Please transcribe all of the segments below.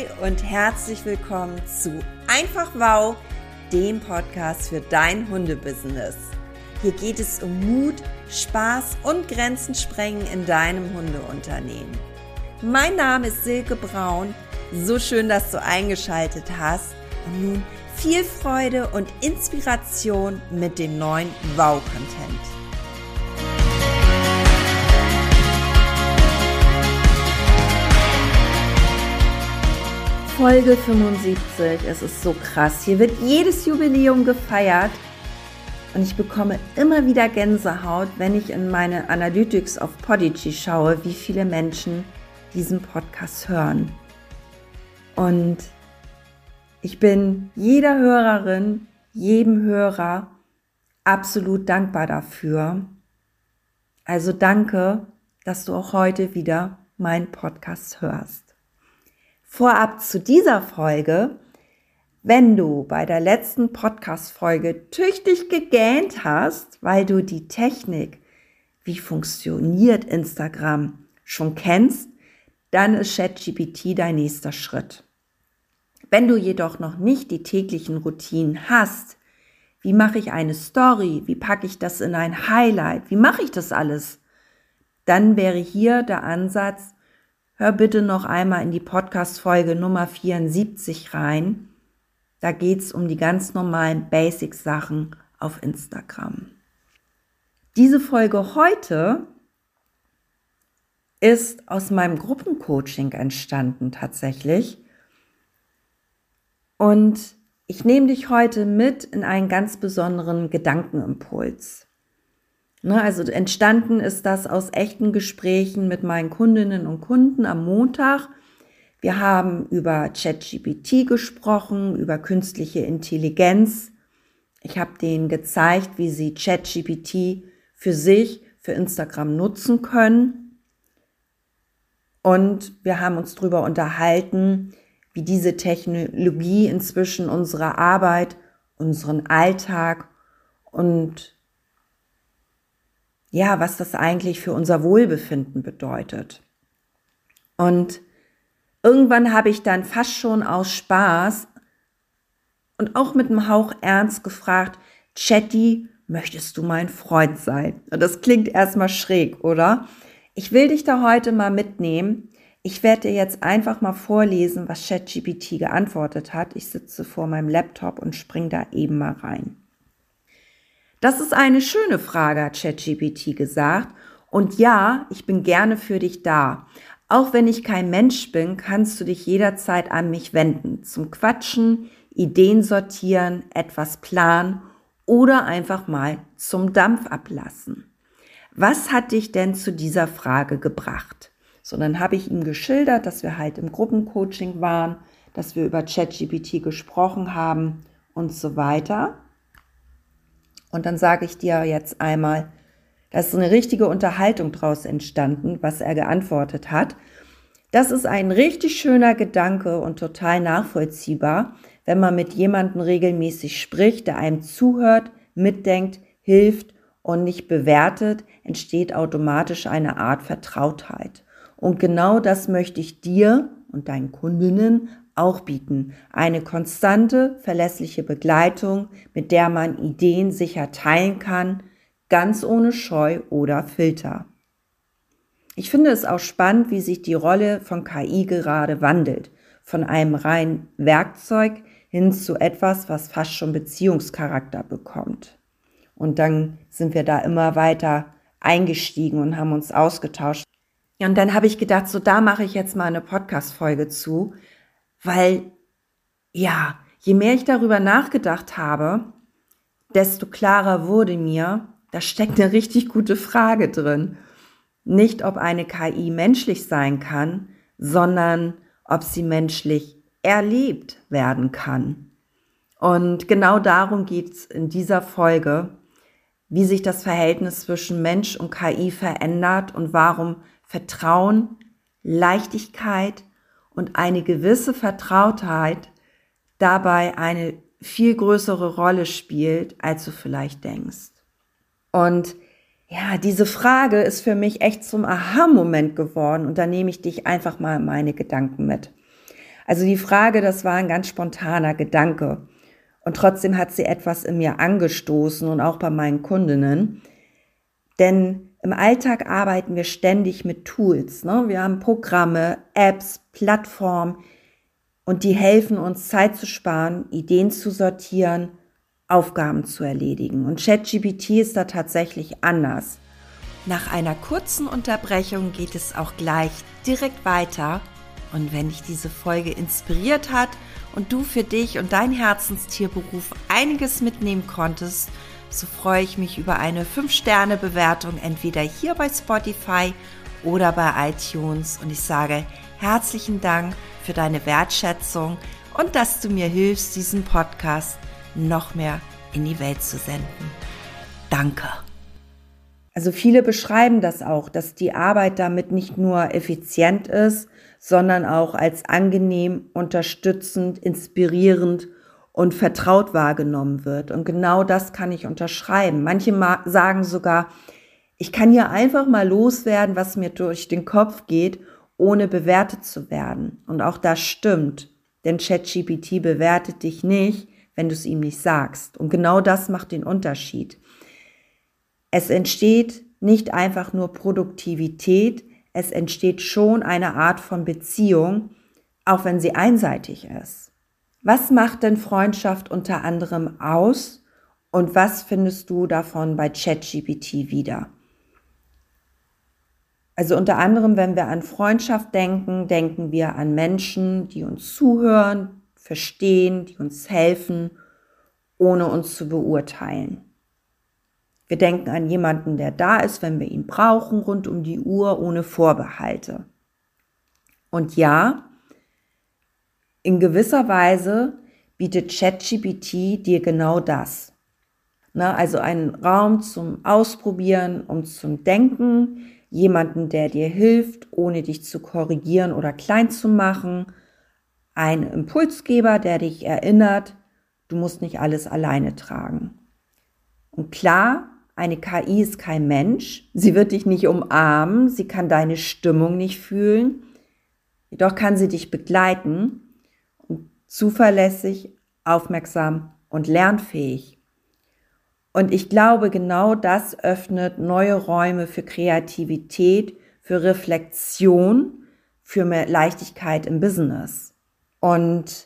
Hi und herzlich willkommen zu Einfach Wow, dem Podcast für dein Hundebusiness. Hier geht es um Mut, Spaß und Grenzen sprengen in deinem Hundeunternehmen. Mein Name ist Silke Braun. So schön, dass du eingeschaltet hast. Und nun viel Freude und Inspiration mit dem neuen Wow-Content. Folge 75, es ist so krass. Hier wird jedes Jubiläum gefeiert und ich bekomme immer wieder Gänsehaut, wenn ich in meine Analytics auf Podigy schaue, wie viele Menschen diesen Podcast hören. Und ich bin jeder Hörerin, jedem Hörer absolut dankbar dafür. Also danke, dass du auch heute wieder meinen Podcast hörst. Vorab zu dieser Folge: Wenn du bei der letzten Podcast-Folge tüchtig gegähnt hast, weil du die Technik, wie funktioniert Instagram, schon kennst, dann ist ChatGPT dein nächster Schritt. Wenn du jedoch noch nicht die täglichen Routinen hast, wie mache ich eine Story, wie packe ich das in ein Highlight, wie mache ich das alles, dann wäre hier der Ansatz: Hör bitte noch einmal in die Podcast-Folge Nummer 74 rein. Da geht es um die ganz normalen Basic-Sachen auf Instagram. Diese Folge heute ist aus meinem Gruppencoaching entstanden tatsächlich. Und ich nehme dich heute mit in einen ganz besonderen Gedankenimpuls. Also entstanden ist das aus echten Gesprächen mit meinen Kundinnen und Kunden am Montag. Wir haben über ChatGPT gesprochen, über künstliche Intelligenz. Ich habe denen gezeigt, wie sie ChatGPT für sich, für Instagram nutzen können. Und wir haben uns darüber unterhalten, wie diese Technologie inzwischen unsere Arbeit, unseren Alltag und was das eigentlich für unser Wohlbefinden bedeutet. Und irgendwann habe ich dann fast schon aus Spaß und auch mit einem Hauch Ernst gefragt: Chatty, möchtest du mein Freund sein? Und das klingt erstmal schräg, oder? Ich will dich da heute mal mitnehmen. Ich werde dir jetzt einfach mal vorlesen, was ChatGPT geantwortet hat. Ich sitze vor meinem Laptop und springe da eben mal rein. Das ist eine schöne Frage, hat ChatGPT gesagt. Und ja, ich bin gerne für dich da. Auch wenn ich kein Mensch bin, kannst du dich jederzeit an mich wenden. Zum Quatschen, Ideen sortieren, etwas planen oder einfach mal zum Dampf ablassen. Was hat dich denn zu dieser Frage gebracht? So, dann habe ich ihm geschildert, dass wir halt im Gruppencoaching waren, dass wir über ChatGPT gesprochen haben und so weiter. Und dann sage ich dir jetzt einmal, da ist eine richtige Unterhaltung draus entstanden, was er geantwortet hat. Das ist ein richtig schöner Gedanke und total nachvollziehbar, wenn man mit jemandem regelmäßig spricht, der einem zuhört, mitdenkt, hilft und nicht bewertet, entsteht automatisch eine Art Vertrautheit. Und genau das möchte ich dir und deinen Kundinnen auch bieten. Eine konstante, verlässliche Begleitung, mit der man Ideen sicher teilen kann, ganz ohne Scheu oder Filter. Ich finde es auch spannend, wie sich die Rolle von KI gerade wandelt. Von einem reinen Werkzeug hin zu etwas, was fast schon Beziehungscharakter bekommt. Und dann sind wir da immer weiter eingestiegen und haben uns ausgetauscht. Und dann habe ich gedacht, so, da mache ich jetzt mal eine Podcast-Folge zu, weil, je mehr ich darüber nachgedacht habe, desto klarer wurde mir, da steckt eine richtig gute Frage drin. Nicht, ob eine KI menschlich sein kann, sondern ob sie menschlich erlebt werden kann. Und genau darum geht es in dieser Folge, wie sich das Verhältnis zwischen Mensch und KI verändert und warum Vertrauen, Leichtigkeit und eine gewisse Vertrautheit dabei eine viel größere Rolle spielt, als du vielleicht denkst. Und diese Frage ist für mich echt zum Aha-Moment geworden und da nehme ich dich einfach mal in meine Gedanken mit. Also die Frage, das war ein ganz spontaner Gedanke. Und trotzdem hat sie etwas in mir angestoßen und auch bei meinen Kundinnen. Denn im Alltag arbeiten wir ständig mit Tools. Ne? Wir haben Programme, Apps, Plattformen und die helfen uns, Zeit zu sparen, Ideen zu sortieren, Aufgaben zu erledigen. Und ChatGPT ist da tatsächlich anders. Nach einer kurzen Unterbrechung geht es auch gleich direkt weiter. Und wenn dich diese Folge inspiriert hat und du für dich und dein Herzenstierberuf einiges mitnehmen konntest, so freue ich mich über eine 5-Sterne-Bewertung, entweder hier bei Spotify oder bei iTunes. Und ich sage herzlichen Dank für deine Wertschätzung und dass du mir hilfst, diesen Podcast noch mehr in die Welt zu senden. Danke. Also viele beschreiben das auch, dass die Arbeit damit nicht nur effizient ist, sondern auch als angenehm, unterstützend, inspirierend und vertraut wahrgenommen wird. Und genau das kann ich unterschreiben. Manche sagen sogar, ich kann hier einfach mal loswerden, was mir durch den Kopf geht, ohne bewertet zu werden. Und auch das stimmt, denn ChatGPT bewertet dich nicht, wenn du es ihm nicht sagst. Und genau das macht den Unterschied. Es entsteht nicht einfach nur Produktivität, es entsteht schon eine Art von Beziehung, auch wenn sie einseitig ist. Was macht denn Freundschaft unter anderem aus und was findest du davon bei ChatGPT wieder? Also unter anderem, wenn wir an Freundschaft denken, denken wir an Menschen, die uns zuhören, verstehen, die uns helfen, ohne uns zu beurteilen. Wir denken an jemanden, der da ist, wenn wir ihn brauchen, rund um die Uhr, ohne Vorbehalte. Und ja, in gewisser Weise bietet ChatGPT dir genau das. Also einen Raum zum Ausprobieren und zum Denken, jemanden, der dir hilft, ohne dich zu korrigieren oder klein zu machen, ein Impulsgeber, der dich erinnert, du musst nicht alles alleine tragen. Und klar, eine KI ist kein Mensch, sie wird dich nicht umarmen, sie kann deine Stimmung nicht fühlen, jedoch kann sie dich begleiten und zuverlässig, aufmerksam und lernfähig. Und ich glaube, genau das öffnet neue Räume für Kreativität, für Reflexion, für mehr Leichtigkeit im Business. Und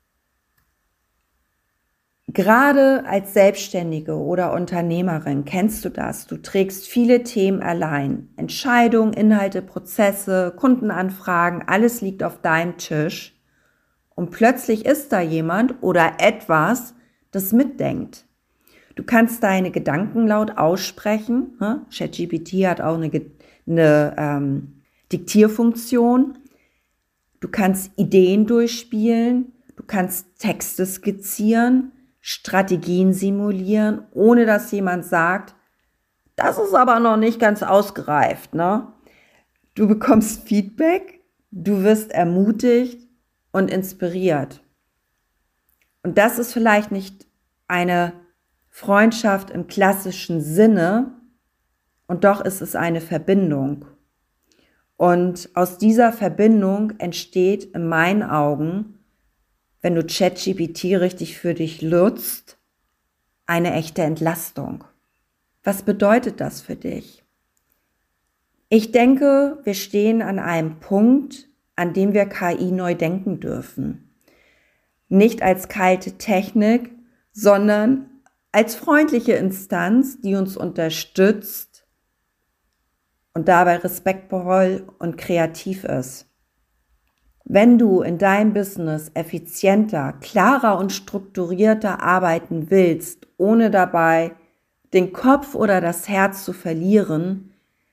gerade als Selbstständige oder Unternehmerin kennst du das. Du trägst viele Themen allein. Entscheidungen, Inhalte, Prozesse, Kundenanfragen, alles liegt auf deinem Tisch. Und plötzlich ist da jemand oder etwas, das mitdenkt. Du kannst deine Gedanken laut aussprechen. ChatGPT hat auch eine Diktierfunktion. Du kannst Ideen durchspielen. Du kannst Texte skizzieren, Strategien simulieren, ohne dass jemand sagt, das ist aber noch nicht ganz ausgereift. Ne? Du bekommst Feedback, du wirst ermutigt und inspiriert. Und das ist vielleicht nicht eine Freundschaft im klassischen Sinne, und doch ist es eine Verbindung. Und aus dieser Verbindung entsteht in meinen Augen, wenn du ChatGPT richtig für dich nutzt, eine echte Entlastung. Was bedeutet das für dich? Ich denke, wir stehen an einem Punkt, an dem wir KI neu denken dürfen. Nicht als kalte Technik, sondern als freundliche Instanz, die uns unterstützt und dabei respektvoll und kreativ ist. Wenn du in deinem Business effizienter, klarer und strukturierter arbeiten willst, ohne dabei den Kopf oder das Herz zu verlieren,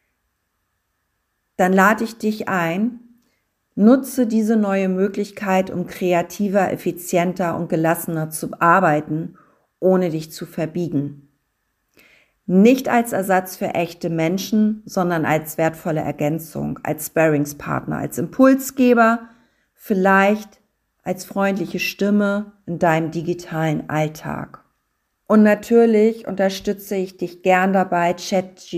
dann lade ich dich ein, nutze diese neue Möglichkeit, um kreativer, effizienter und gelassener zu arbeiten, ohne dich zu verbiegen. Nicht als Ersatz für echte Menschen, sondern als wertvolle Ergänzung, als Sparringspartner, als Impulsgeber, vielleicht als freundliche Stimme in deinem digitalen Alltag. Und natürlich unterstütze ich dich gern dabei,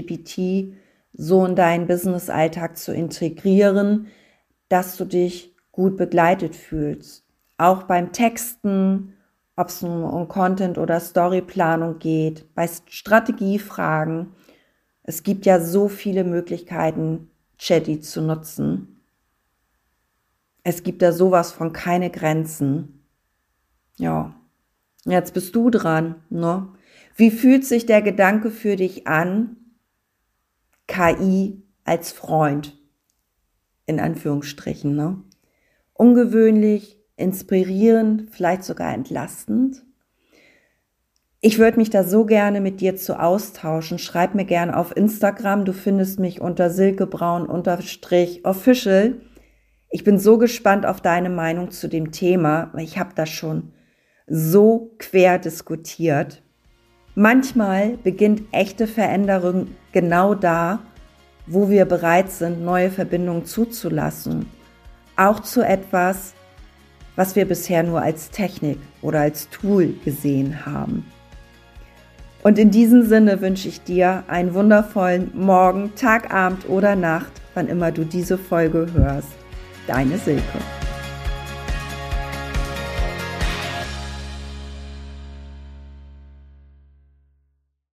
ChatGPT so in deinen Business-Alltag zu integrieren, dass du dich gut begleitet fühlst. Auch beim Texten, ob es nun um Content- oder Storyplanung geht, bei Strategiefragen. Es gibt ja so viele Möglichkeiten, Chatty zu nutzen. Es gibt da sowas von keine Grenzen. Ja, jetzt bist du dran, ne? Wie fühlt sich der Gedanke für dich an, KI als Freund, in Anführungsstrichen, ne? Ungewöhnlich, inspirierend, vielleicht sogar entlastend? Ich würde mich da so gerne mit dir zu austauschen. Schreib mir gerne auf Instagram. Du findest mich unter silkebraun_official. Ich bin so gespannt auf deine Meinung zu dem Thema, weil ich habe das schon so quer diskutiert. Manchmal beginnt echte Veränderung genau da, wo wir bereit sind, neue Verbindungen zuzulassen. Auch zu etwas, was wir bisher nur als Technik oder als Tool gesehen haben. Und in diesem Sinne wünsche ich dir einen wundervollen Morgen, Tag, Abend oder Nacht, wann immer du diese Folge hörst. Deine Silke.